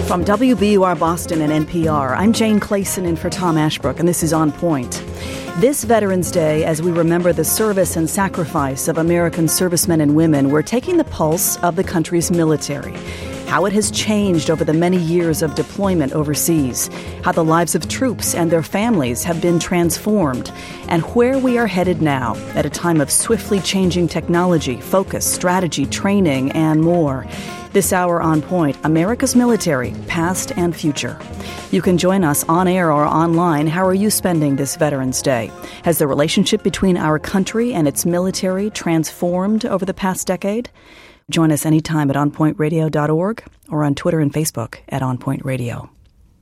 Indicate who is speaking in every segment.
Speaker 1: From WBUR Boston and NPR, I'm Jane Clayson in for Tom Ashbrook, and this is On Point. This Veterans Day, as we remember the service and sacrifice of American servicemen and women, we're taking the pulse of the country's military, how it has changed over the many years of deployment overseas, how the lives of troops and their families have been transformed, and where we are headed now at a time of swiftly changing technology, focus, strategy, training, and more. This hour on Point, America's military, past and future. You can join us on air or online. How are you spending this Veterans Day? Has the relationship between our country and its military transformed over the past decade? Join us anytime at onpointradio.org or on Twitter and Facebook at OnPoint Radio.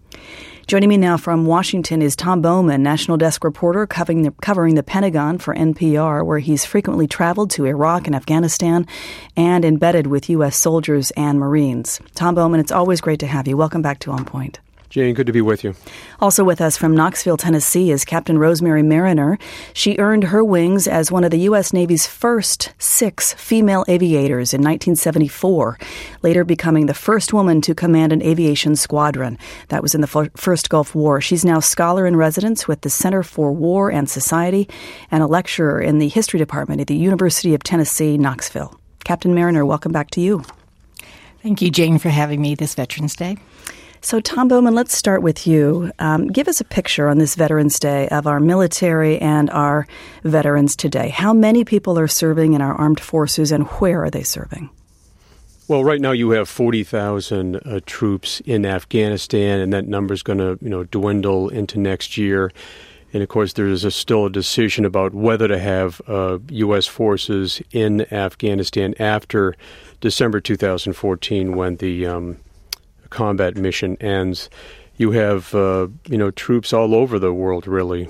Speaker 1: Joining me now from Washington is Tom Bowman, National Desk reporter covering the Pentagon for NPR, where he's frequently traveled to Iraq and Afghanistan and embedded with U.S. soldiers and Marines. Tom Bowman, it's always great to have you. Welcome back to On Point.
Speaker 2: Jane, good to be with you.
Speaker 1: Also with us from Knoxville, Tennessee, is Captain Rosemary Mariner. She earned her wings as one of the U.S. Navy's first 6 female aviators in 1974, later becoming the first woman to command an aviation squadron. That was in the first Gulf War. She's now scholar-in-residence with the Center for War and Society and a lecturer in the History Department at the University of Tennessee, Knoxville. Captain Mariner, welcome back to you.
Speaker 3: Thank you, Jane, for having me this Veterans Day.
Speaker 1: So, Tom Bowman, let's start with you. Give us a picture on this Veterans Day of our military and our veterans today. How many people are serving in our armed forces, and where are they serving?
Speaker 2: Well, right now you have 40,000 troops in Afghanistan, and that number is going to, dwindle into next year. And of course, there's still a decision about whether to have U.S. forces in Afghanistan after December 2014, when the combat mission ends. You have, troops all over the world, really,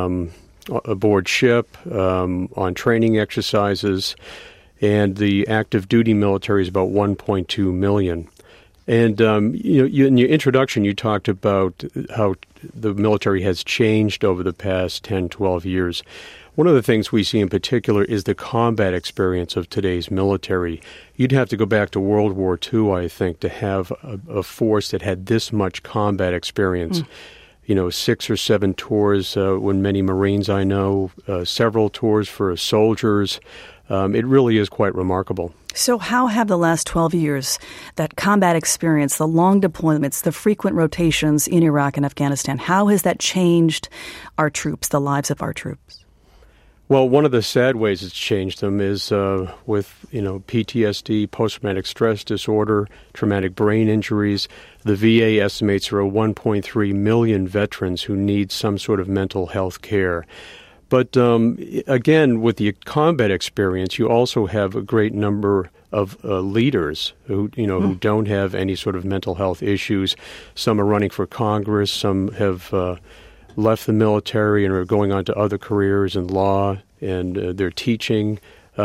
Speaker 2: aboard ship, on training exercises, and the active duty military is about 1.2 million. And, in your introduction, you talked about how the military has changed over the past 10, 12 years. One of the things we see in particular is the combat experience of today's military. You'd have to go back to World War II, I think, to have a force that had this much combat experience. 6 or 7 tours when many Marines I know, several tours for soldiers. It really is quite remarkable.
Speaker 1: So how have the last 12 years, that combat experience, the long deployments, the frequent rotations in Iraq and Afghanistan, how has that changed our troops, the lives of our troops?
Speaker 2: Well, one of the sad ways it's changed them is with, PTSD, post-traumatic stress disorder, traumatic brain injuries. The VA estimates there are 1.3 million veterans who need some sort of mental health care. But again, with the combat experience, you also have a great number of leaders who don't have any sort of mental health issues. Some are running for Congress. Some have left the military and are going on to other careers in law, and they're teaching.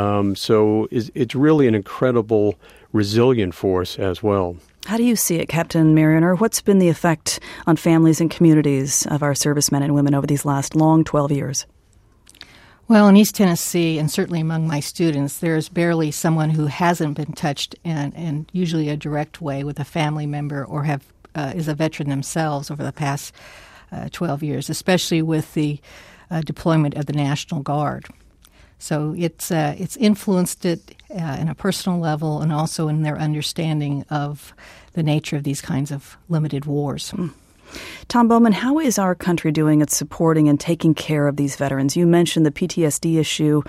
Speaker 2: So it's really an incredible, resilient force as well.
Speaker 1: How do you see it, Captain Mariner? What's been the effect on families and communities of our servicemen and women over these last long 12 years?
Speaker 3: Well, in East Tennessee, and certainly among my students, there's barely someone who hasn't been touched in usually a direct way with a family member or is a veteran themselves over the past 12 years, especially with the deployment of the National Guard. So it's influenced it in a personal level and also in their understanding of the nature of these kinds of limited wars.
Speaker 1: Tom Bowman, how is our country doing at supporting and taking care of these veterans? You mentioned the PTSD issue,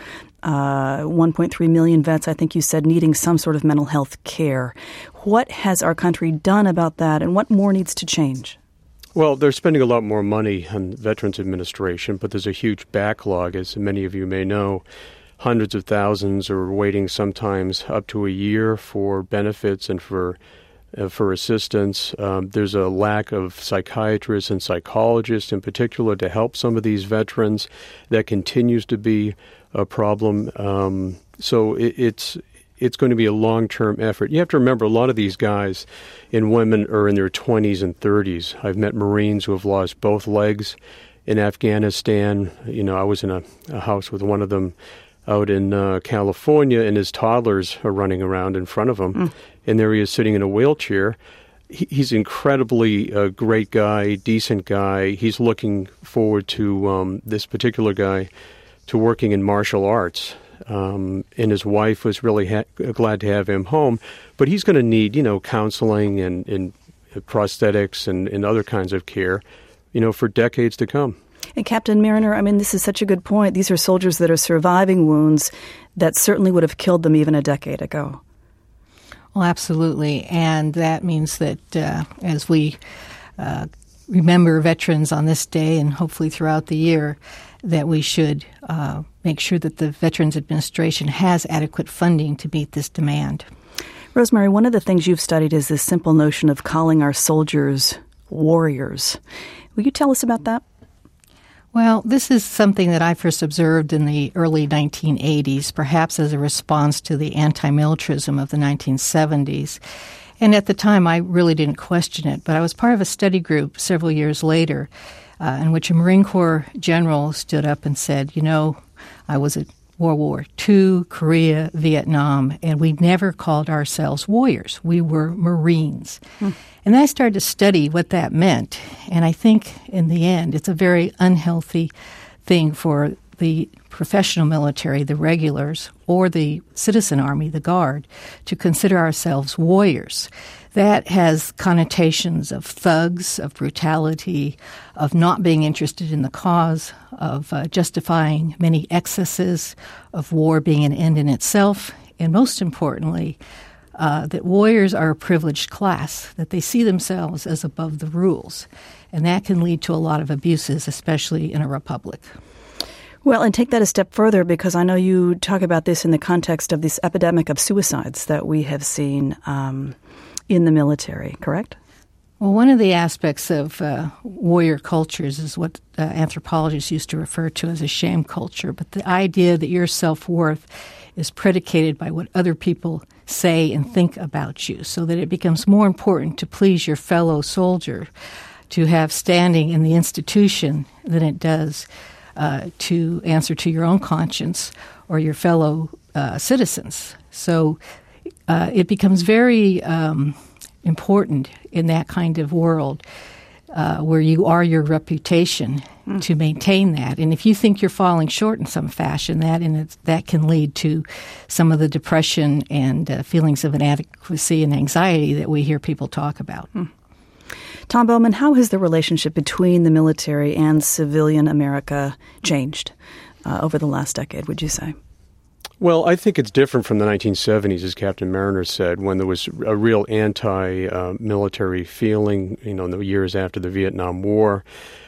Speaker 1: 1.3 million vets, I think you said, needing some sort of mental health care. What has our country done about that, and what more needs to change?
Speaker 2: Well, they're spending a lot more money on Veterans Administration, but there's a huge backlog, as many of you may know. Hundreds of thousands are waiting sometimes up to a year for benefits and for assistance. There's a lack of psychiatrists and psychologists in particular to help some of these veterans. That continues to be a problem. So it's going to be a long-term effort. You have to remember, a lot of these guys and women are in their 20s and 30s. I've met Marines who have lost both legs in Afghanistan. I was in a house with one of them out in California, and his toddlers are running around in front of him. And there he is sitting in a wheelchair. he's incredibly a great guy, decent guy. He's looking forward to this particular guy to working in martial arts. And his wife was really glad to have him home. But he's going to need, counseling and prosthetics and other kinds of care, for decades to come.
Speaker 1: And Captain Mariner, this is such a good point. These are soldiers that are surviving wounds that certainly would have killed them even a decade ago.
Speaker 3: Well, absolutely. And that means that as we remember veterans on this day and hopefully throughout the year, that we should make sure that the Veterans Administration has adequate funding to meet this demand.
Speaker 1: Rosemary, one of the things you've studied is this simple notion of calling our soldiers warriors. Will you tell us about that?
Speaker 3: Well, this is something that I first observed in the early 1980s, perhaps as a response to the anti-militarism of the 1970s. And at the time, I really didn't question it, but I was part of a study group several years later in which a Marine Corps general stood up and said, I was at World War II, Korea, Vietnam, and we never called ourselves warriors. We were Marines. And I started to study what that meant. And I think in the end, it's a very unhealthy thing for the professional military, the regulars, or the citizen army, the Guard, to consider ourselves warriors. That has connotations of thugs, of brutality, of not being interested in the cause, of justifying many excesses, of war being an end in itself, and most importantly, that warriors are a privileged class, that they see themselves as above the rules. And that can lead to a lot of abuses, especially in a republic.
Speaker 1: Well, and take that a step further, because I know you talk about this in the context of this epidemic of suicides that we have seen in the military, correct?
Speaker 3: Well, one of the aspects of warrior cultures is what anthropologists used to refer to as a shame culture, but the idea that your self-worth is predicated by what other people say and think about you, so that it becomes more important to please your fellow soldier, to have standing in the institution than it does to answer to your own conscience or your fellow citizens. So it becomes very important in that kind of world where you are your reputation to maintain that. And if you think you're falling short in some fashion, that can lead to some of the depression and feelings of inadequacy and anxiety that we hear people talk about.
Speaker 1: Tom Bowman, how has the relationship between the military and civilian America changed over the last decade, would you say?
Speaker 2: Well, I think it's different from the 1970s, as Captain Mariner said, when there was a real anti-military feeling, in the years after the Vietnam War.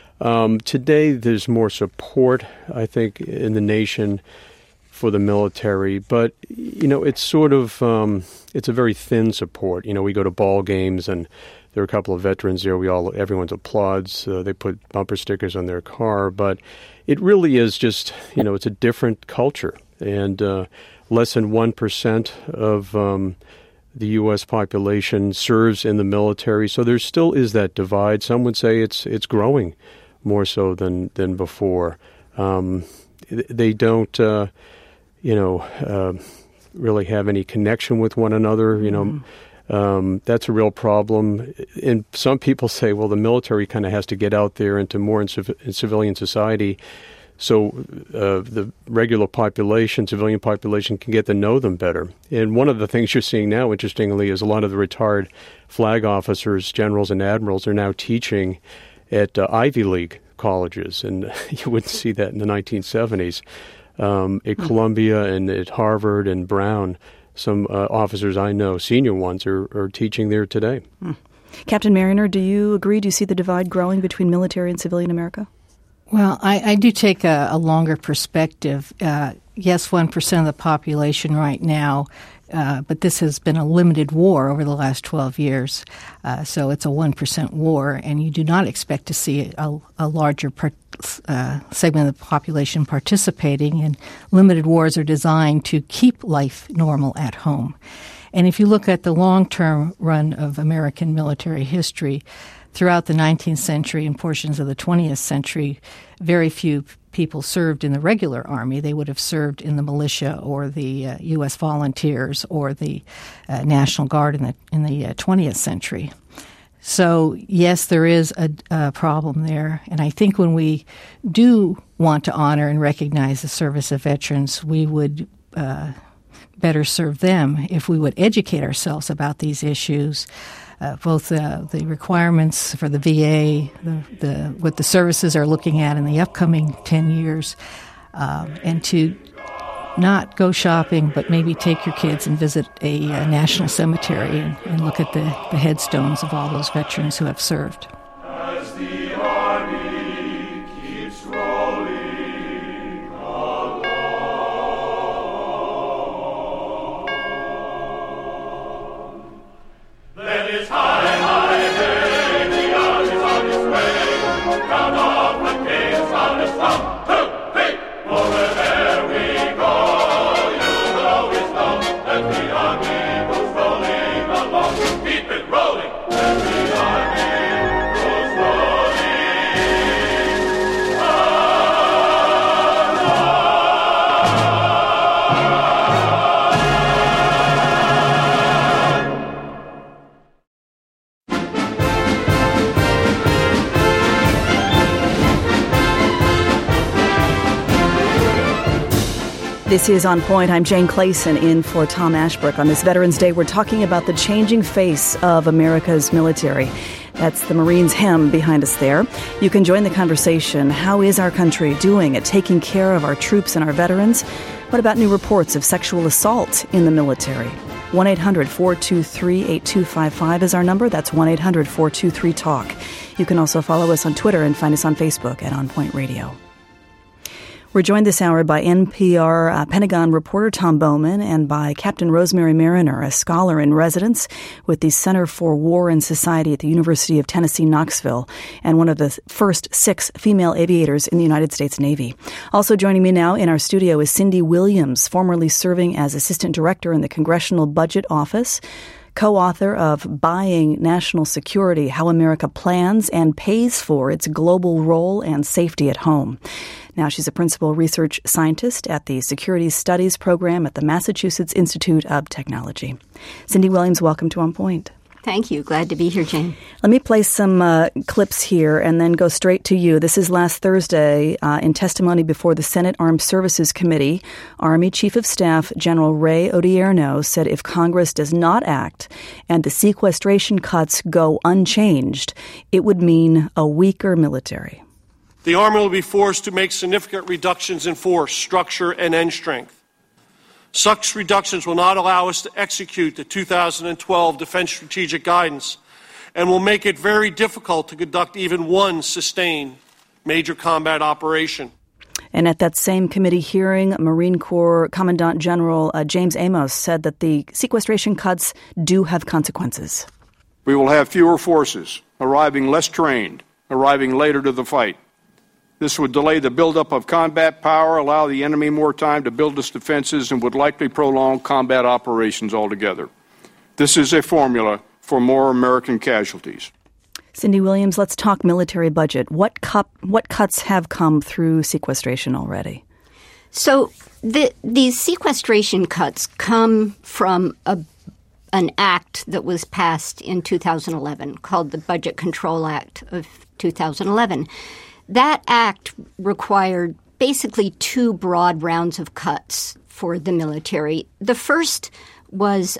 Speaker 2: Today, there's more support, I think, in the nation for the military, but, it's sort of, it's a very thin support. We go to ball games and there are a couple of veterans there. Everyone applauds. They put bumper stickers on their car, but it really is just, it's a different culture. And less than 1% of the U.S. population serves in the military, so there still is that divide. Some would say it's growing more so than before. They don't, really have any connection with one another. That's a real problem. And some people say, well, the military kind of has to get out there into more in civilian society, so the regular population, civilian population, can get to know them better. And one of the things you're seeing now, interestingly, is a lot of the retired flag officers, generals, and admirals are now teaching at Ivy League colleges, and you wouldn't see that in the 1970s. At Columbia and at Harvard and Brown, some officers I know, senior ones, are teaching there today.
Speaker 1: Captain Mariner, do you agree? Do you see the divide growing between military and civilian America?
Speaker 3: Well, I do take a longer perspective. Yes, 1% of the population right now, but this has been a limited war over the last 12 years. So it's a 1% war, and you do not expect to see a larger segment of the population participating. And limited wars are designed to keep life normal at home. And if you look at the long-term run of American military history, throughout the 19th century and portions of the 20th century, very few people served in the regular army. They would have served in the militia or the U.S. volunteers or the National Guard in the 20th century. So, yes, there is a problem there. And I think when we do want to honor and recognize the service of veterans, we would better serve them if we would educate ourselves about these issues, both the requirements for the VA, what the services are looking at in the upcoming 10 years, and to not go shopping, but maybe take your kids and visit a national cemetery and look at the headstones of all those veterans who have served.
Speaker 4: As the army keeps rolling along, then it's high, hey, the army's on its way. Count off the kings on its 1, 2, 3, over there we go. You will always know that the army goes rolling along. Keep it rolling, that the army goes rolling
Speaker 1: This is On Point. I'm Jane Clayson in for Tom Ashbrook. On this Veterans Day, we're talking about the changing face of America's military. That's the Marines' hymn behind us there. You can join the conversation. How is our country doing at taking care of our troops and our veterans? What about new reports of sexual assault in the military? 1-800-423-8255 is our number. That's 1-800-423-TALK. You can also follow us on Twitter and find us on Facebook at On Point Radio. We're joined this hour by NPR Pentagon reporter Tom Bowman and by Captain Rosemary Mariner, a scholar in residence with the Center for War and Society at the University of Tennessee, Knoxville, and one of the first 6 female aviators in the United States Navy. Also joining me now in our studio is Cindy Williams, formerly serving as Assistant Director in the Congressional Budget Office, co-author of Buying National Security, How America Plans and Pays for Its Global Role and Safety at Home. Now she's a principal research scientist at the Security Studies Program at the Massachusetts Institute of Technology. Cindy Williams, welcome to On Point.
Speaker 5: Thank you. Glad to be here, Jane.
Speaker 1: Let me play some clips here and then go straight to you. This is last Thursday in testimony before the Senate Armed Services Committee. Army Chief of Staff General Ray Odierno said if Congress does not act and the sequestration cuts go unchanged, it would mean a weaker military.
Speaker 6: The Army will be forced to make significant reductions in force, structure, and end strength. Such reductions will not allow us to execute the 2012 Defense Strategic Guidance and will make it very difficult to conduct even one sustained major combat operation.
Speaker 1: And at that same committee hearing, Marine Corps Commandant General James Amos said that the sequestration cuts do have consequences.
Speaker 7: We will have fewer forces, arriving less trained, arriving later to the fight. This would delay the buildup of combat power, allow the enemy more time to build its defenses, and would likely prolong combat operations altogether. This is a formula for more American casualties.
Speaker 1: Cindy Williams, let's talk military budget. What cuts have come through sequestration already?
Speaker 5: So these sequestration cuts come from an act that was passed in 2011 called the Budget Control Act of 2011. That act required basically 2 broad rounds of cuts for the military. The first was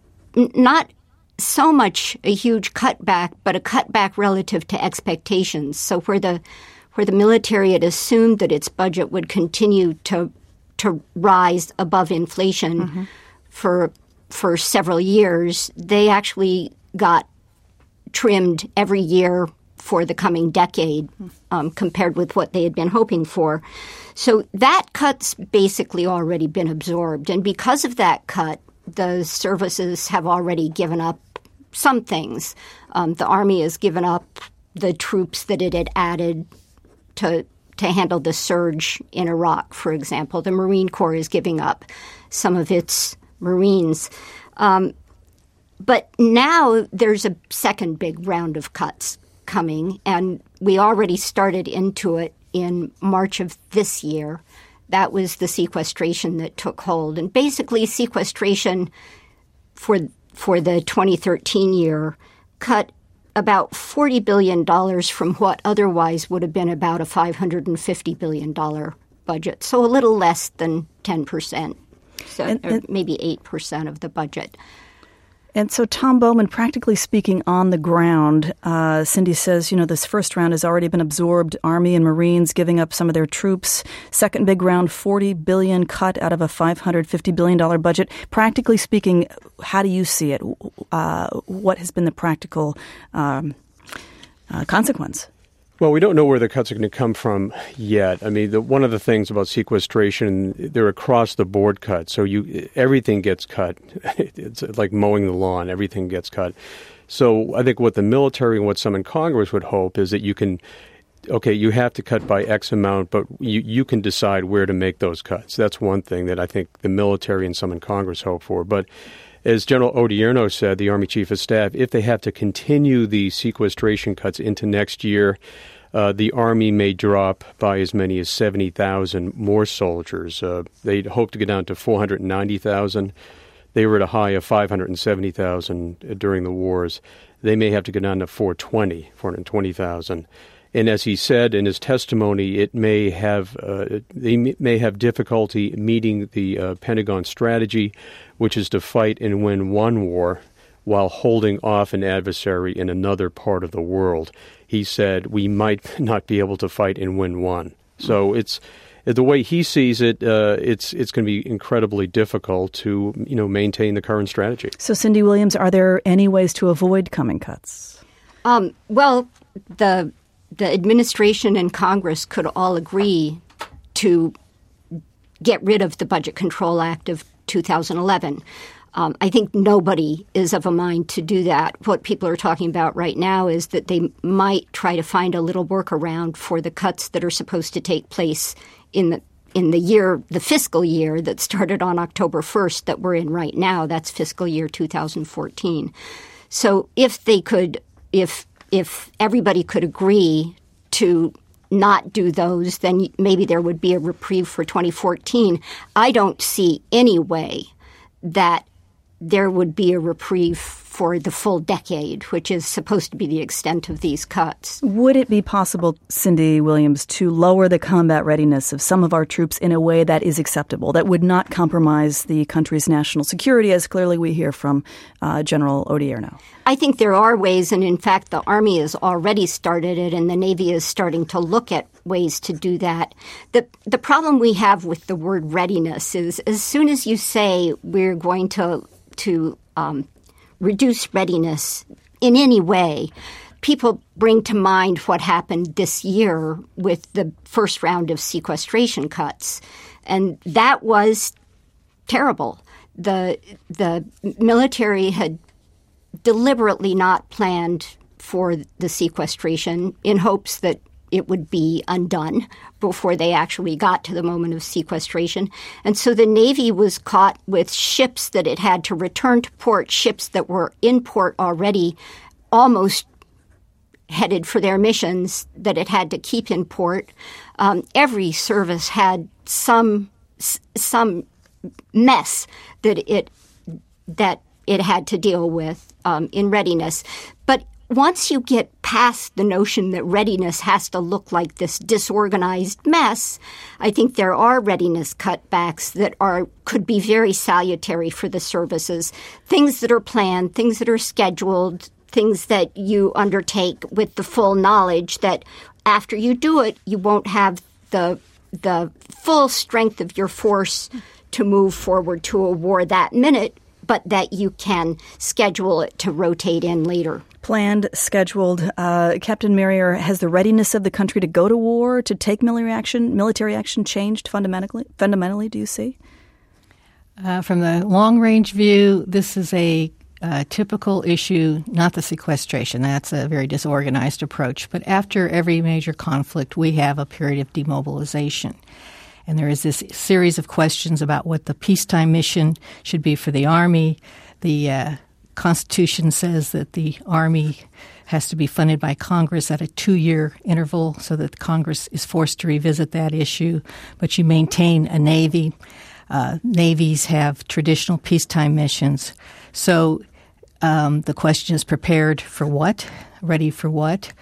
Speaker 5: not so much a huge cutback, but a cutback relative to expectations. So where the military had assumed that its budget would continue to rise above inflation for several years, they actually got trimmed every year for the coming decade compared with what they had been hoping for. So that cut's basically already been absorbed. And because of that cut, the services have already given up some things. The Army has given up the troops that it had added to handle the surge in Iraq, for example. The Marine Corps is giving up some of its Marines. But now there's a second big round of cuts coming, and we already started into it in March of this year. That was the sequestration that took hold. And basically sequestration for the 2013 year cut about $40 billion from what otherwise would have been about a $550 billion budget, so a little less than 10%, or maybe 8% of the budget.
Speaker 1: And so, Tom Bowman, practically speaking, on the ground, Cindy says, this first round has already been absorbed. Army and Marines giving up some of their troops. Second big round, $40 billion cut out of a $550 billion budget. Practically speaking, how do you see it? What has been the practical consequence?
Speaker 2: Well, we don't know where the cuts are going to come from yet. I mean, one of the things about sequestration, they're across-the-board cuts. So everything gets cut. It's like mowing the lawn. Everything gets cut. So I think what the military and what some in Congress would hope is that you have to cut by X amount, but you can decide where to make those cuts. That's one thing that I think the military and some in Congress hope for. But as General Odierno said, the Army Chief of Staff, if they have to continue the sequestration cuts into next year, the Army may drop by as many as 70,000 more soldiers. They'd hope to get down to 490,000. They were at a high of 570,000 during the wars. They may have to go down to 420,000. And as he said in his testimony, they may have difficulty meeting the Pentagon strategy, which is to fight and win one war while holding off an adversary in another part of the world. He said we might not be able to fight and win one. So it's the way he sees it. It's going to be incredibly difficult to maintain the current strategy. So,
Speaker 1: Cindy Williams, are there any ways to avoid coming cuts?
Speaker 5: Well, the administration and Congress could all agree to get rid of the Budget Control Act of 2011. I think nobody is of a mind to do that. What people are talking about right now is that they might try to find a little workaround for the cuts that are supposed to take place in the fiscal year that started on October 1st that we're in right now. That's fiscal year 2014. So if everybody could agree to not do those, then maybe there would be a reprieve for 2014. I don't see any way that there would be a reprieve for the full decade, which is supposed to be the extent of these cuts.
Speaker 1: Would it be possible, Cindy Williams, to lower the combat readiness of some of our troops in a way that is acceptable, that would not compromise the country's national security, as clearly we hear from General Odierno?
Speaker 5: I think there are ways, and in fact, the Army has already started it, and the Navy is starting to look at ways to do that. The problem we have with the word readiness is as soon as you say we're going to reduce readiness in any way, people bring to mind what happened this year with the first round of sequestration cuts. And that was terrible. The military had deliberately not planned for the sequestration in hopes that it would be undone before they actually got to the moment of sequestration. And so the Navy was caught with ships that it had to return to port, ships that were in port already, almost headed for their missions that it had to keep in port. Every service had some mess that it had to deal with in readiness. But once you get past the notion that readiness has to look like this disorganized mess, I think there are readiness cutbacks that could be very salutary for the services. Things that are planned, things that are scheduled, things that you undertake with the full knowledge that after you do it, you won't have the full strength of your force to move forward to a war that minute, but that you can schedule it to rotate in later.
Speaker 1: Planned, scheduled. Captain Marrier, has the readiness of the country to go to war, to take military action changed fundamentally, do you see?
Speaker 3: From the long-range view, this is a typical issue, not the sequestration. That's a very disorganized approach. But after every major conflict, we have a period of demobilization. And there is this series of questions about what the peacetime mission should be for the Army. The Constitution says that the Army has to be funded by Congress at a 2-year interval so that Congress is forced to revisit that issue. But you maintain a Navy. Navies have traditional peacetime missions. So The question is prepared for what, ready for what.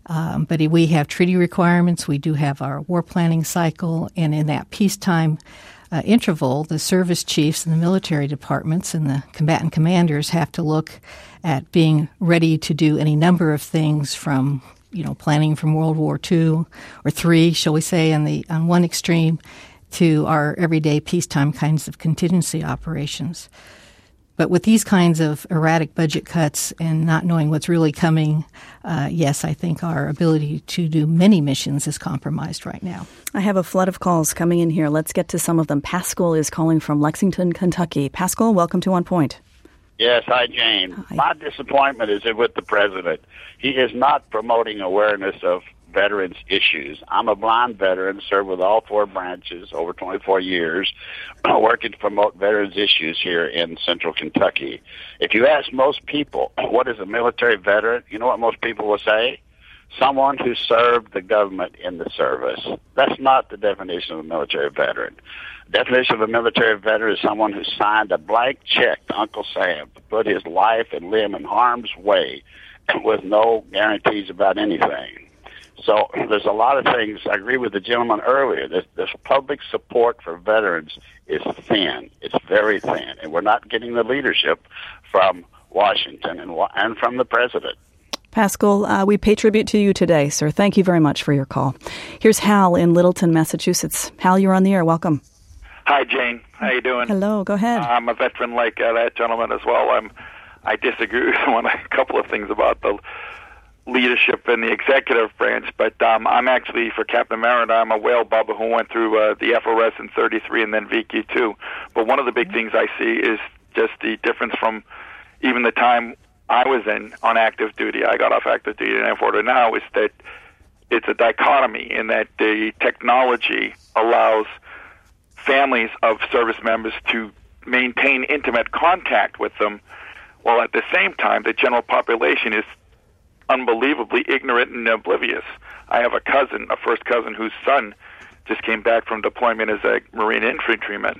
Speaker 3: But we have treaty requirements. We do have our war planning cycle. And in that peacetime interval, the service chiefs and the military departments and the combatant commanders have to look at being ready to do any number of things from, planning from World War II or III, shall we say, on one extreme, to our everyday peacetime kinds of contingency operations. But with these kinds of erratic budget cuts and not knowing what's really coming, yes, I think our ability to do many missions is compromised right now.
Speaker 1: I have a flood of calls coming in here. Let's get to some of them. Pascal is calling from Lexington, Kentucky. Pascal, welcome to On Point.
Speaker 8: Yes, hi, Jane.
Speaker 1: Hi.
Speaker 8: My disappointment is with the president. He is not promoting awareness of veterans issues. I'm a blind veteran, served with all four branches over 24 years, working to promote veterans issues here in central Kentucky. If you ask most people, what is a military veteran, you know what most people will say? Someone who served the government in the service. That's not the definition of a military veteran. The definition of a military veteran is someone who signed a blank check to Uncle Sam to put his life and limb in harm's way with no guarantees about anything. So there's a lot of things. I agree with the gentleman earlier. This public support for veterans is thin. It's very thin. And we're not getting the leadership from Washington and from the president.
Speaker 1: Pascal, we pay tribute to you today, sir. Thank you very much for your call. Here's Hal in Littleton, Massachusetts. Hal, you're on the air. Welcome.
Speaker 9: Hi, Jane. How you doing?
Speaker 1: Hello. Go ahead.
Speaker 9: I'm a veteran like that gentleman as well. I disagree with a couple of things about the leadership in the executive branch, but I'm actually for Captain Merritt. I'm a whale bubba who went through the FRS in 33 and then VQ2. But one of the big things I see is just the difference from even the time I was on active duty. I got off active duty in F4 now is that it's a dichotomy in that the technology allows families of service members to maintain intimate contact with them, while at the same time the general population is unbelievably ignorant and oblivious. I have a first cousin whose son just came back from deployment as a Marine infantryman,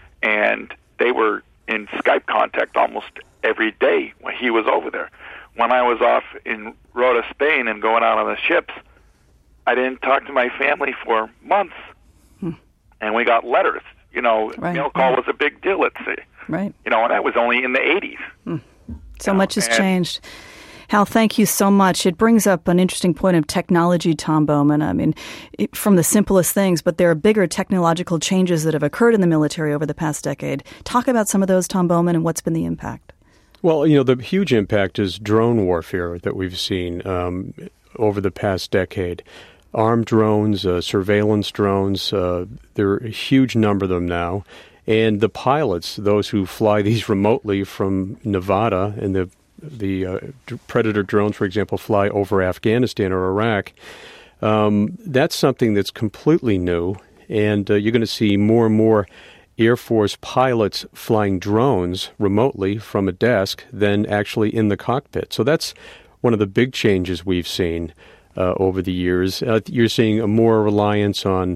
Speaker 9: and they were in Skype contact almost every day when he was over there. When I was off in Rota, Spain, and going out on the ships, I didn't talk to my family for months. And we got letters.
Speaker 1: Right.
Speaker 9: Mail call was a big deal, let's say.
Speaker 1: Right.
Speaker 9: And that was only in the 80s.
Speaker 1: So much has changed. Hal, thank you so much. It brings up an interesting point of technology, Tom Bowman. I mean, from the simplest things, but there are bigger technological changes that have occurred in the military over the past decade. Talk about some of those, Tom Bowman, and what's been the impact.
Speaker 2: Well, the huge impact is drone warfare that we've seen over the past decade. Armed drones, surveillance drones, there are a huge number of them now. And the pilots, those who fly these remotely from Nevada, and the Predator drones, for example, fly over Afghanistan or Iraq, that's something that's completely new. And you're going to see more and more Air Force pilots flying drones remotely from a desk than actually in the cockpit. So that's one of the big changes we've seen over the years. You're seeing a more reliance on,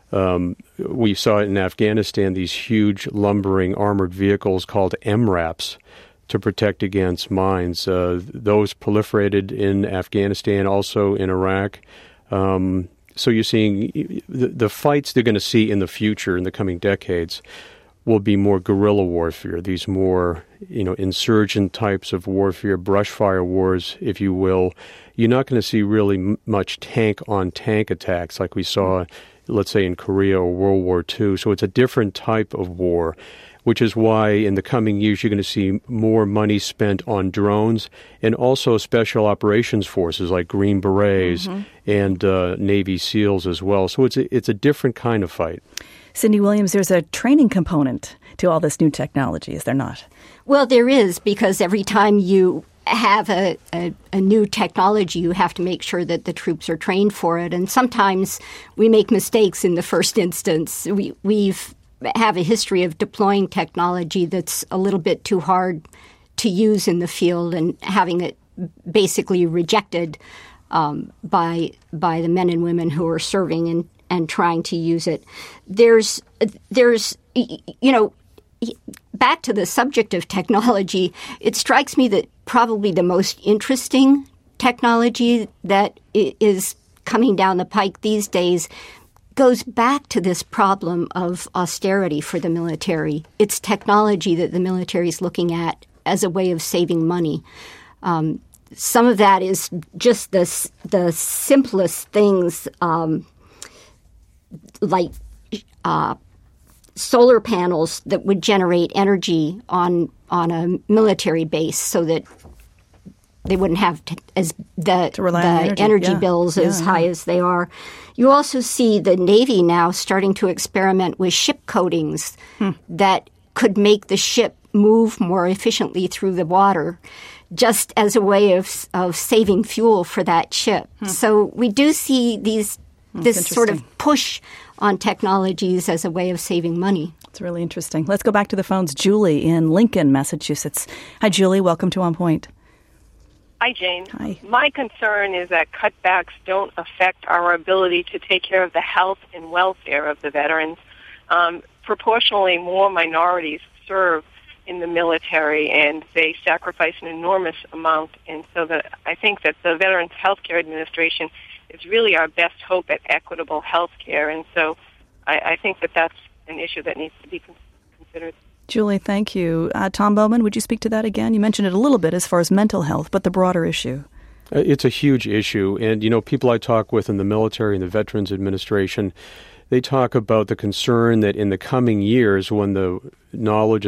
Speaker 2: we saw it in Afghanistan, these huge lumbering armored vehicles called MRAPs to protect against mines. Those proliferated in Afghanistan, also in Iraq. So you're seeing the fights they're going to see in the future, in the coming decades, will be more guerrilla warfare, these more, insurgent types of warfare, brush fire wars, if you will. You're not going to see really much tank-on-tank attacks like we saw, let's say, in Korea or World War II. So it's a different type of war, which is why in the coming years you're going to see more money spent on drones and also special operations forces like Green Berets and Navy SEALs as well. So it's a different kind of fight.
Speaker 1: Cindy Williams, there's a training component to all this new technology, is there not?
Speaker 5: Well, there is, because every time you have a new technology, you have to make sure that the troops are trained for it. And sometimes we make mistakes in the first instance. We've have a history of deploying technology that's a little bit too hard to use in the field and having it basically rejected by the men and women who are serving and trying to use it. There's back to the subject of technology, it strikes me that probably the most interesting technology that is coming down the pike these days goes back to this problem of austerity for the military. It's technology that the military is looking at as a way of saving money. Some of that is just the simplest things, like solar panels that would generate energy on a military base, so that they wouldn't have the energy bills as high as they are. You also see the Navy now starting to experiment with ship coatings that could make the ship move more efficiently through the water, just as a way of saving fuel for that ship. So we do see this sort of push on technologies as a way of saving money.
Speaker 1: It's really interesting. Let's go back to the phones. Julie in Lincoln, Massachusetts. Hi, Julie. Welcome to On Point.
Speaker 10: Hi, Jane.
Speaker 1: Hi.
Speaker 10: My concern is that cutbacks don't affect our ability to take care of the health and welfare of the veterans. Proportionally, more minorities serve in the military, and they sacrifice an enormous amount. And so I think that the Veterans Healthcare Administration is really our best hope at equitable health care. And so I think that that's an issue that needs to be considered.
Speaker 1: Julie, thank you. Tom Bowman, would you speak to that again? You mentioned it a little bit as far as mental health, but the broader issue.
Speaker 2: It's a huge issue. And, people I talk with in the military and the Veterans Administration, they talk about the concern that in the coming years, when the knowledge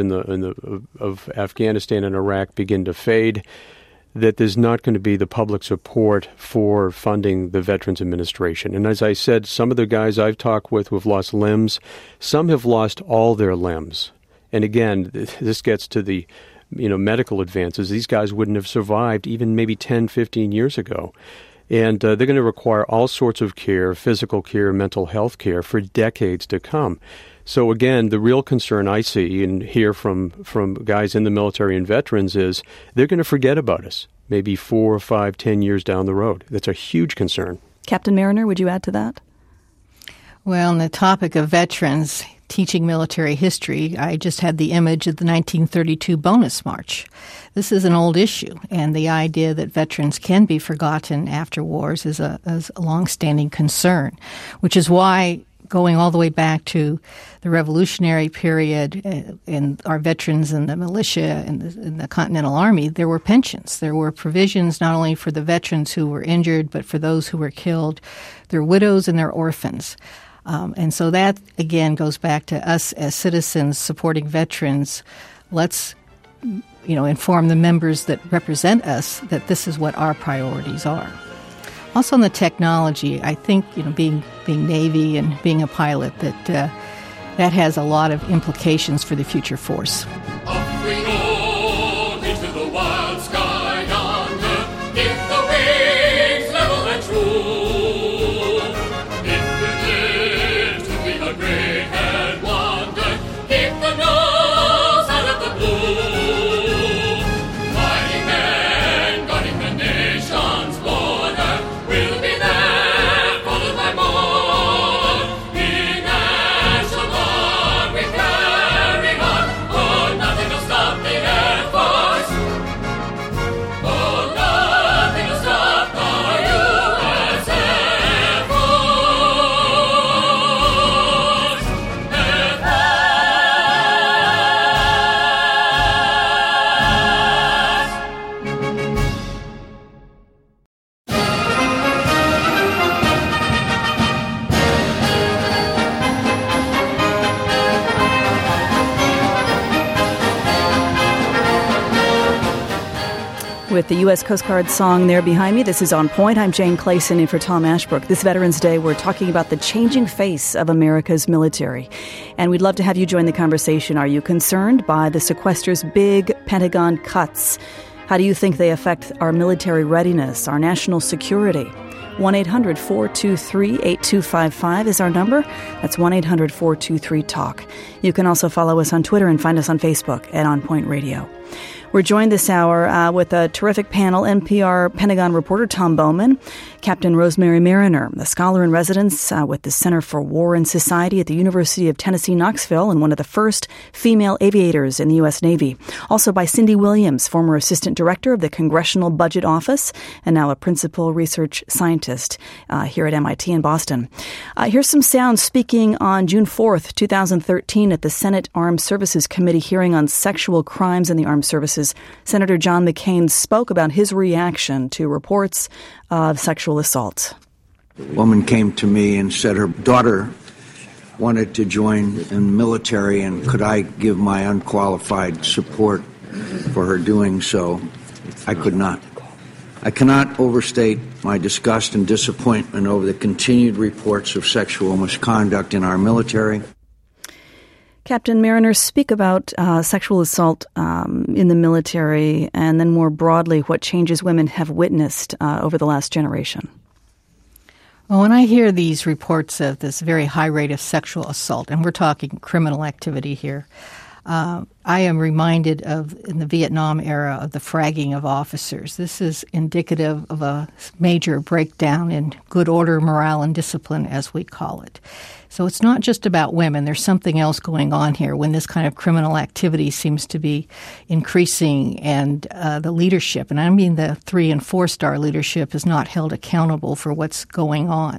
Speaker 2: of Afghanistan and Iraq begin to fade, that there's not going to be the public support for funding the Veterans Administration. And as I said, some of the guys I've talked with who have lost limbs, some have lost all their limbs. And again, this gets to the medical advances. These guys wouldn't have survived even maybe 10, 15 years ago. And they're going to require all sorts of care, physical care, mental health care for decades to come. So again, the real concern I see and hear from guys in the military and veterans is they're going to forget about us maybe 4, 5, 10 years down the road. That's a huge concern.
Speaker 1: Captain Mariner, would you add to that?
Speaker 3: Well, on the topic of veterans teaching military history, I just had the image of the 1932 Bonus March. This is an old issue, and the idea that veterans can be forgotten after wars is a longstanding concern, which is why going all the way back to the Revolutionary period and our veterans in the militia and the Continental Army, there were pensions. There were provisions not only for the veterans who were injured, but for those who were killed, their widows and their orphans. And so that, again, goes back to us as citizens supporting veterans. Let's, inform the members that represent us that this is what our priorities are. Also on the technology, I think, being Navy and being a pilot, that has a lot of implications for the future force.
Speaker 4: Up we go into the wild sky yonder, give the wings level and true. A great and wonder, keep the nose out of the blue. Fighting men, guarding the nation's border, we'll be there, followed by more. In national guard we carry on, for nothing will stop the Air Force. For nothing will stop our U.S. Air Force.
Speaker 1: With the U.S. Coast Guard song there behind me, this is On Point. I'm Jane Clayson in for Tom Ashbrook. This Veterans Day, we're talking about the changing face of America's military. And we'd love to have you join the conversation. Are you concerned by the sequester's big Pentagon cuts? How do you think they affect our military readiness, our national security? 1-800-423-8255 is our number. That's 1-800-423-TALK. You can also follow us on Twitter and find us on Facebook at On Point Radio. We're joined this hour with a terrific panel, NPR Pentagon reporter Tom Bowman, Captain Rosemary Mariner, a scholar in residence with the Center for War and Society at the University of Tennessee, Knoxville, and one of the first female aviators in the U.S. Navy. Also by Cindy Williams, former assistant director of the Congressional Budget Office and now a principal research scientist here at MIT in Boston. Here's some sound speaking on June 4th, 2013 at the Senate Armed Services Committee hearing on sexual crimes in the armed services. Senator John McCain spoke about his reaction to reports of sexual assault.
Speaker 11: A woman came to me and said her daughter wanted to join in the military, and could I give my unqualified support for her doing so? I could not. I cannot overstate my disgust and disappointment over the continued reports of sexual misconduct in our military.
Speaker 1: Captain Mariner, speak about sexual assault in the military and then more broadly what changes women have witnessed over the last generation.
Speaker 3: Well, when I hear these reports of this very high rate of sexual assault, and we're talking criminal activity here, I am reminded of, in the Vietnam era, of the fragging of officers. This is indicative of a major breakdown in good order, morale, and discipline, as we call it. So it's not just about women. There's something else going on here when this kind of criminal activity seems to be increasing, and the leadership, and I mean the 3- and 4-star leadership, is not held accountable for what's going on.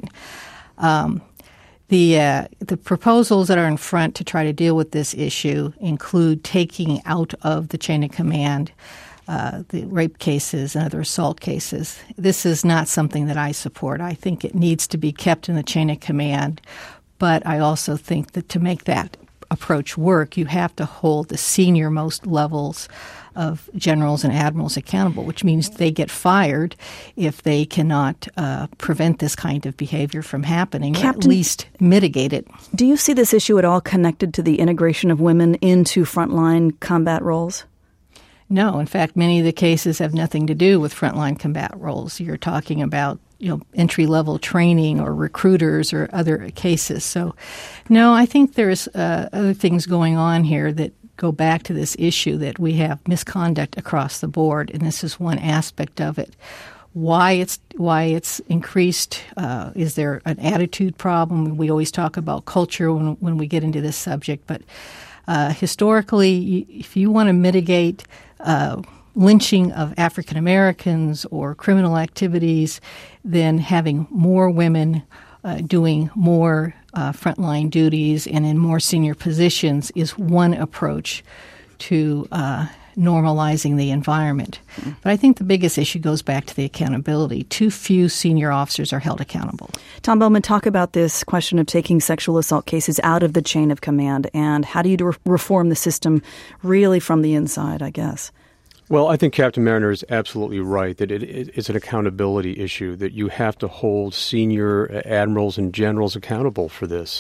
Speaker 3: The proposals that are in front to try to deal with this issue include taking out of the chain of command the rape cases and other assault cases. This is not something that I support. I think it needs to be kept in the chain of command, but I also think that to make that approach work, you have to hold the senior-most levels of generals and admirals accountable, which means they get fired if they cannot prevent this kind of behavior from happening, or at least mitigate it.
Speaker 1: Do you see this issue at all connected to the integration of women into frontline combat roles?
Speaker 3: No. In fact, many of the cases have nothing to do with frontline combat roles. You're talking about entry-level training or recruiters or other cases. So, no, I think there's other things going on here that go back to this issue that we have misconduct across the board, and this is one aspect of it. Why it's increased? Is there an attitude problem? We always talk about culture when we get into this subject, but historically, if you want to mitigate lynching of African Americans or criminal activities, then having more women doing more frontline duties and in more senior positions is one approach to normalizing the environment. But I think the biggest issue goes back to the accountability. Too few senior officers are held accountable.
Speaker 1: Tom Bowman, talk about this question of taking sexual assault cases out of the chain of command, and how do you reform the system really from the inside, I guess?
Speaker 2: Well, I think Captain Mariner is absolutely right that it's an accountability issue, that you have to hold senior admirals and generals accountable for this.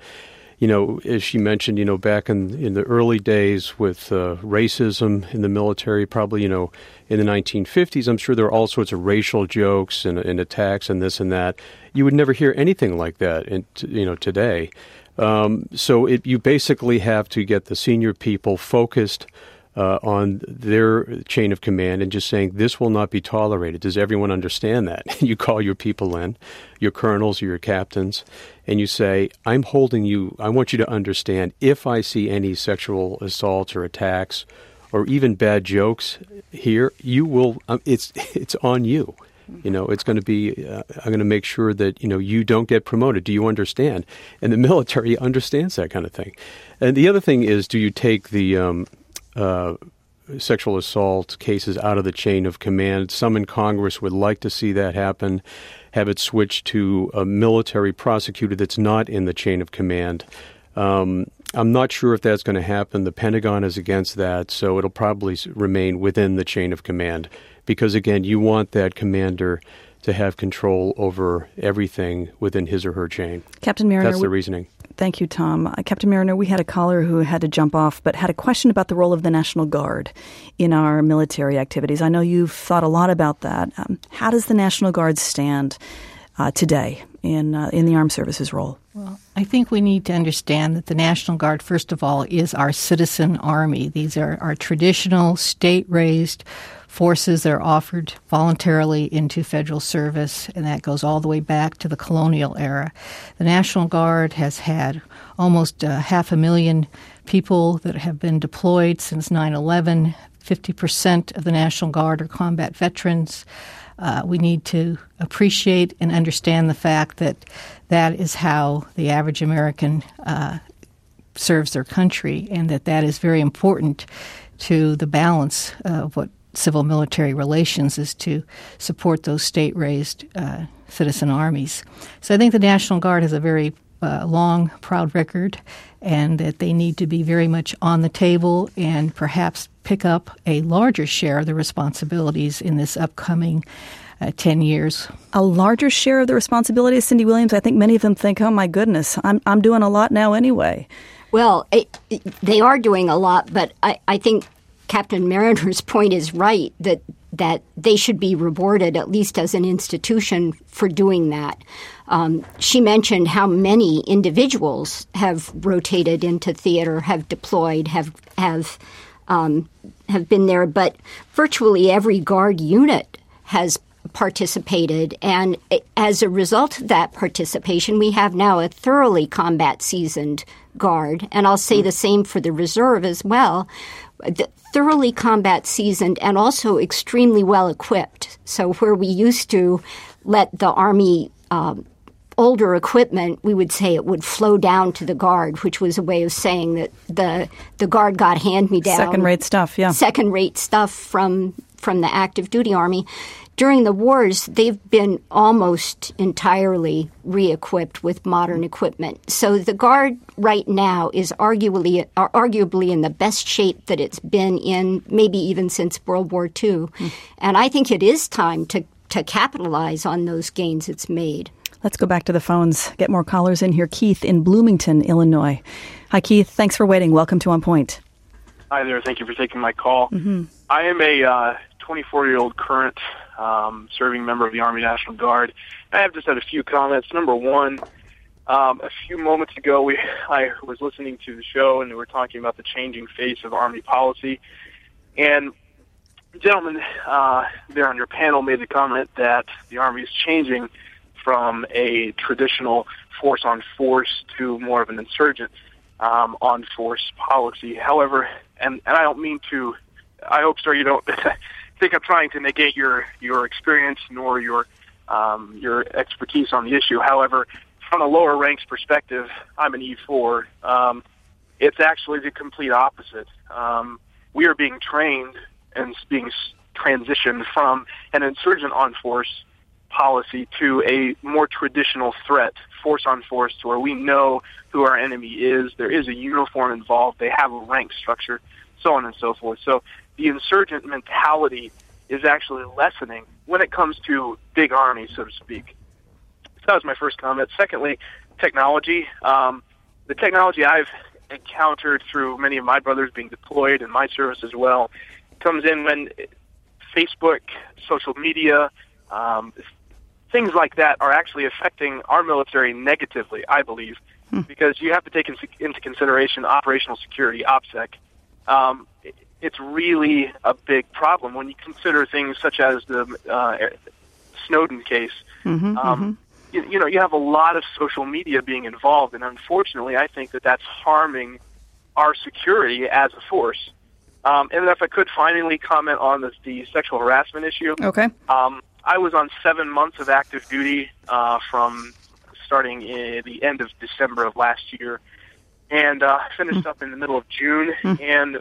Speaker 2: As she mentioned, back in the early days with racism in the military, probably, in the 1950s, I'm sure there were all sorts of racial jokes and attacks and this and that. You would never hear anything like that, today. So you basically have to get the senior people focused on their chain of command and just saying, this will not be tolerated. Does everyone understand that? You call your people in, your colonels or your captains, and you say, I want you to understand, if I see any sexual assaults or attacks or even bad jokes here, you will, it's on you. It's going to be, I'm going to make sure that, you don't get promoted. Do you understand? And the military understands that kind of thing. And the other thing is, do you take the sexual assault cases out of the chain of command? Some in Congress would like to see that happen, have it switched to a military prosecutor that's not in the chain of command. I'm not sure if that's going to happen. The Pentagon is against that, so it'll probably remain within the chain of command because, again, you want that commander to have control over everything within his or her chain.
Speaker 1: Captain Mariner,
Speaker 2: that's the reasoning.
Speaker 1: Thank you, Tom. Captain Mariner, we had a caller who had to jump off, but had a question about the role of the National Guard in our military activities. I know you've thought a lot about that. How does the National Guard stand today in the armed services role?
Speaker 3: Well, I think we need to understand that the National Guard, first of all, is our citizen army. These are our traditional state-raised forces that are offered voluntarily into federal service, and that goes all the way back to the colonial era. The National Guard has had almost 500,000 people that have been deployed since 9/11. 50% of the National Guard are combat veterans. We need to appreciate and understand the fact that that is how the average American serves their country, and that is very important to the balance of what civil-military relations is, to support those state-raised citizen armies. So I think the National Guard has a very long, proud record, and that they need to be very much on the table and perhaps pick up a larger share of the responsibilities in this upcoming 10 years.
Speaker 1: A larger share of the responsibilities, Cindy Williams? I think many of them think, oh, my goodness, I'm doing a lot now anyway.
Speaker 5: Well, they are doing a lot, but I think Captain Mariner's point is right, that they should be rewarded, at least as an institution, for doing that. She mentioned how many individuals have rotated into theater, have deployed, have been there, but virtually every Guard unit has participated, and as a result of that participation, we have now a thoroughly combat-seasoned Guard, and I'll say the same for the Reserve as well. Thoroughly combat-seasoned and also extremely well-equipped. So where we used to let the Army older equipment, we would say it would flow down to the Guard, which was a way of saying that the Guard got hand-me-down.
Speaker 1: Second-rate stuff, yeah.
Speaker 5: Second-rate stuff from the active duty Army. During the wars, they've been almost entirely re-equipped with modern equipment. So the Guard right now is arguably in the best shape that it's been in, maybe even since World War II. And I think it is time to capitalize on those gains it's made.
Speaker 1: Let's go back to the phones, get more callers in here. Keith in Bloomington, Illinois. Hi, Keith. Thanks for waiting. Welcome to On Point.
Speaker 12: Hi there. Thank you for taking my call. I am a 24-year-old current serving member of the Army National Guard. I have just had a few comments. Number one, a few moments ago, I was listening to the show, and we were talking about the changing face of Army policy. And the gentleman there on your panel made the comment that the Army is changing from a traditional force-on-force to more of an insurgent on-force policy. However, and I don't mean to, I hope, sir, you don't think I'm trying to negate your experience nor your expertise on the issue. However, from a lower ranks perspective, I'm an E4. It's actually the complete opposite. We are being trained and being transitioned from an insurgent on-force policy to a more traditional threat, force-on-force, to where we know who our enemy is. There is a uniform involved. They have a rank structure, so on and so forth. So the insurgent mentality is actually lessening when it comes to big armies, so to speak. So that was my first comment. Secondly, technology. The technology I've encountered through many of my brothers being deployed in my service as well comes in when Facebook, social media, things like that are actually affecting our military negatively, I believe, because you have to take into consideration operational security, OPSEC. It's really a big problem when you consider things such as the Snowden case. You have a lot of social media being involved, and unfortunately, I think that that's harming our security as a force. And if I could finally comment on the sexual harassment issue.
Speaker 1: Okay.
Speaker 12: I was on 7 months of active duty from starting in the end of December of last year, and finished up in the middle of June. And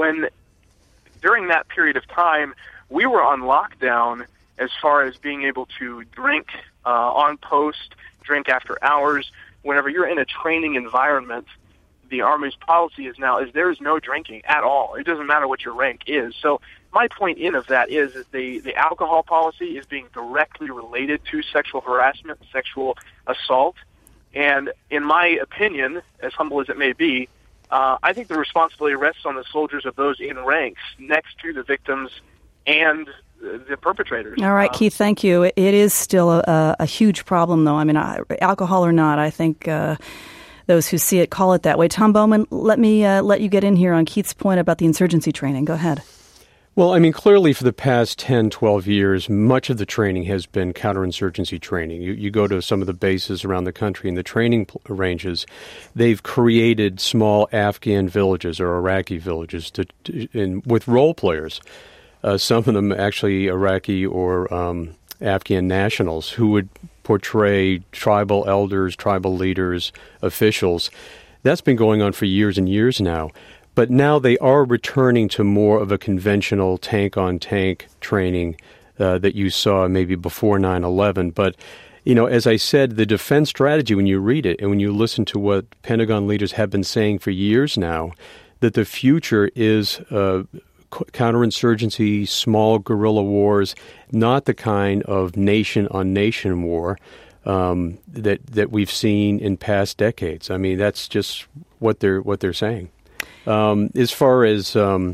Speaker 12: during that period of time, we were on lockdown as far as being able to drink on post, drink after hours. Whenever you're in a training environment, the Army's policy is there is no drinking at all. It doesn't matter what your rank is. So my point of that is that the alcohol policy is being directly related to sexual harassment, sexual assault. And in my opinion, as humble as it may be, I think the responsibility rests on the soldiers of those in ranks next to the victims and the perpetrators.
Speaker 1: All right, Keith, thank you. It is still a huge problem, though. I mean, alcohol or not, I think those who see it call it that way. Tom Bowman, let me let you get in here on Keith's point about the insurgency training. Go ahead.
Speaker 2: Well, I mean, clearly for the past 10, 12 years, much of the training has been counterinsurgency training. You go to some of the bases around the country and the training ranges, they've created small Afghan villages or Iraqi villages with role players. Some of them actually Iraqi or Afghan nationals who would portray tribal elders, tribal leaders, officials. That's been going on for years and years now. But now they are returning to more of a conventional tank-on-tank training that you saw maybe before 9/11. But, as I said, the defense strategy, when you read it and when you listen to what Pentagon leaders have been saying for years now, that the future is counterinsurgency, small guerrilla wars, not the kind of nation-on-nation war that we've seen in past decades. I mean, that's just what they're saying. As far as,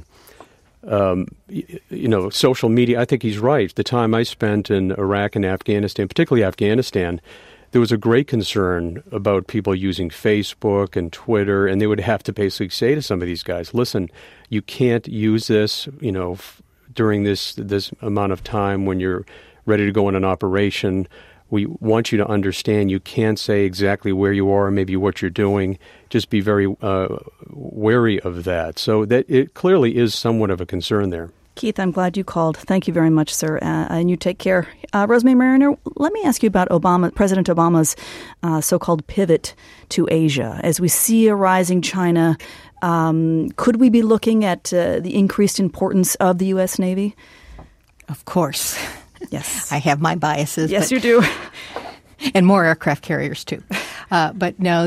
Speaker 2: social media, I think he's right. The time I spent in Iraq and Afghanistan, particularly Afghanistan, there was a great concern about people using Facebook and Twitter, and they would have to basically say to some of these guys, listen, you can't use this, during this amount of time when you're ready to go on an operation. We want you to understand you can't say exactly where you are, maybe what you're doing. Just be very wary of that. So that it clearly is somewhat of a concern there.
Speaker 1: Keith, I'm glad you called. Thank you very much, sir. And you take care. Rosemary Mariner, let me ask you about President Obama's so-called pivot to Asia. As we see a rising China, could we be looking at the increased importance of the U.S. Navy?
Speaker 3: Of course.
Speaker 1: Yes.
Speaker 3: I have my biases.
Speaker 1: Yes, you do.
Speaker 3: And more aircraft carriers, too. But no,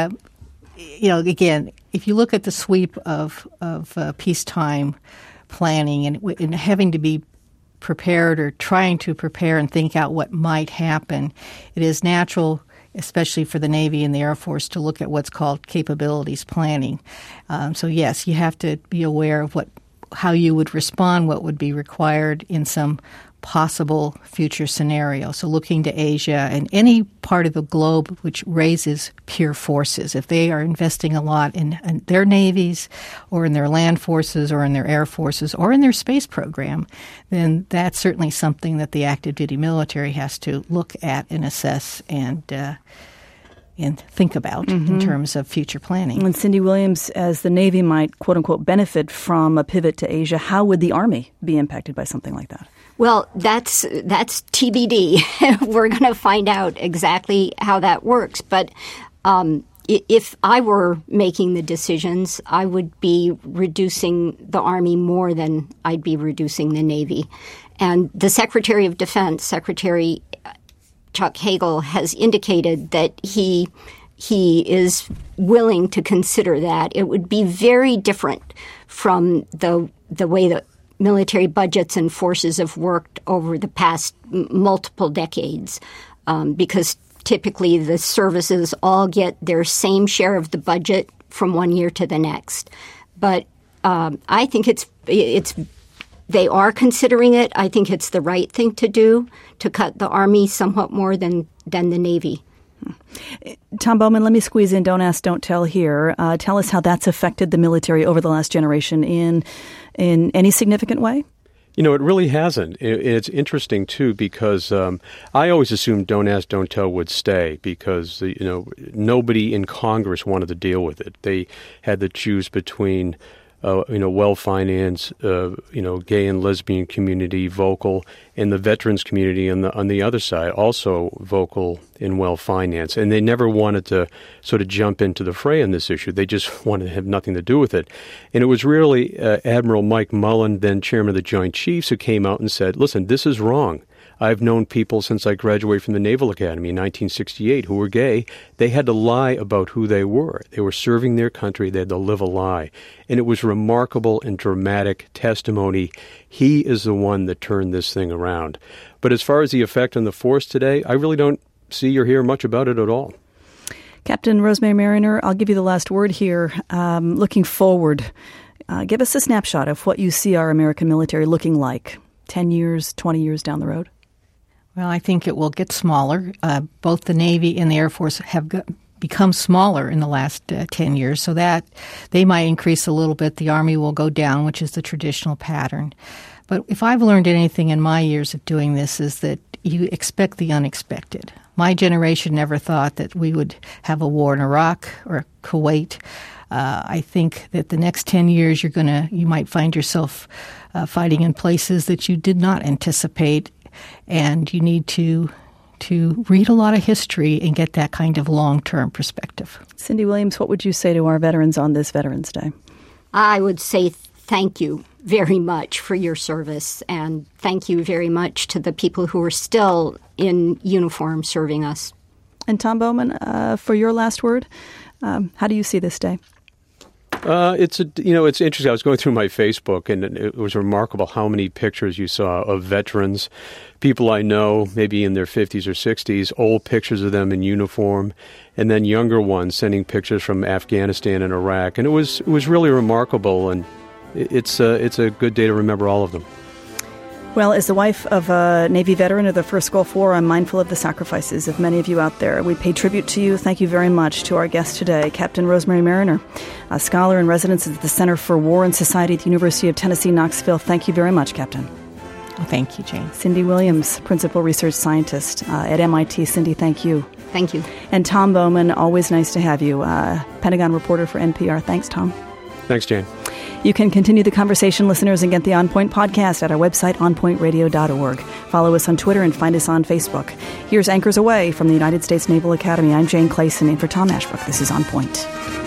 Speaker 3: again, if you look at the sweep of peacetime planning and having to be prepared or trying to prepare and think out what might happen, it is natural, especially for the Navy and the Air Force, to look at what's called capabilities planning. So, yes, you have to be aware of how you would respond, what would be required in some possible future scenario. So looking to Asia and any part of the globe which raises peer forces. If they are investing a lot in their navies or in their land forces or in their air forces or in their space program, then that's certainly something that the active duty military has to look at and assess and think about in terms of future planning.
Speaker 1: And Cindy Williams, as the Navy might, quote unquote, benefit from a pivot to Asia, how would the Army be impacted by something like that?
Speaker 5: Well, that's TBD. We're going to find out exactly how that works. But if I were making the decisions, I would be reducing the Army more than I'd be reducing the Navy. And the Secretary of Defense, Secretary Chuck Hagel, has indicated that he is willing to consider that. It would be very different from the way that military budgets and forces have worked over the past multiple decades, because typically the services all get their same share of the budget from one year to the next. But I think they are considering it. I think it's the right thing to do, to cut the Army somewhat more than the Navy.
Speaker 1: Tom Bowman, let me squeeze in Don't Ask, Don't Tell here. Tell us how that's affected the military over the last generation in any significant way?
Speaker 2: It really hasn't. It's interesting, too, because I always assumed Don't Ask, Don't Tell would stay because, nobody in Congress wanted to deal with it. They had to choose between well-financed, gay and lesbian community, vocal, and the veterans community on the other side, also vocal and well-financed. And they never wanted to sort of jump into the fray on this issue. They just wanted to have nothing to do with it. And it was really Admiral Mike Mullen, then chairman of the Joint Chiefs, who came out and said, listen, this is wrong. I've known people since I graduated from the Naval Academy in 1968 who were gay. They had to lie about who they were. They were serving their country. They had to live a lie. And it was remarkable and dramatic testimony. He is the one that turned this thing around. But as far as the effect on the force today, I really don't see or hear much about it at all.
Speaker 1: Captain Rosemary Mariner, I'll give you the last word here. Looking forward, give us a snapshot of what you see our American military looking like 10 years, 20 years down the road?
Speaker 3: Well, I think it will get smaller. Both the Navy and the Air Force have become smaller in the last 10 years, so that they might increase a little bit. The Army will go down, which is the traditional pattern. But if I've learned anything in my years of doing this is that you expect the unexpected. My generation never thought that we would have a war in Iraq or Kuwait. I think that the next 10 years you might find yourself fighting in places that you did not anticipate, and you need to read a lot of history and get that kind of long-term perspective.
Speaker 1: Cindy Williams, what would you say to our veterans on this Veterans Day?
Speaker 5: I would say thank you very much for your service, and thank you very much to the people who are still in uniform serving us.
Speaker 1: And Tom Bowman, for your last word, how do you see this day?
Speaker 2: It's interesting. I was going through my Facebook, and it was remarkable how many pictures you saw of veterans, people I know, maybe in their 50s or 60s, old pictures of them in uniform, and then younger ones sending pictures from Afghanistan and Iraq. And it was really remarkable, and it's a good day to remember all of them.
Speaker 1: Well, as the wife of a Navy veteran of the First Gulf War, I'm mindful of the sacrifices of many of you out there. We pay tribute to you. Thank you very much to our guest today, Captain Rosemary Mariner, a scholar in residence at the Center for War and Society at the University of Tennessee, Knoxville. Thank you very much, Captain.
Speaker 3: Well, thank you, Jane.
Speaker 1: Cindy Williams, Principal Research Scientist at MIT. Cindy, thank you.
Speaker 5: Thank you.
Speaker 1: And Tom Bowman, always nice to have you, Pentagon reporter for NPR. Thanks, Tom.
Speaker 2: Thanks, Jane.
Speaker 1: You can continue the conversation, listeners, and get the On Point podcast at our website, onpointradio.org. Follow us on Twitter and find us on Facebook. Here's Anchors Away from the United States Naval Academy. I'm Jane Clayson, in for Tom Ashbrook. This is On Point.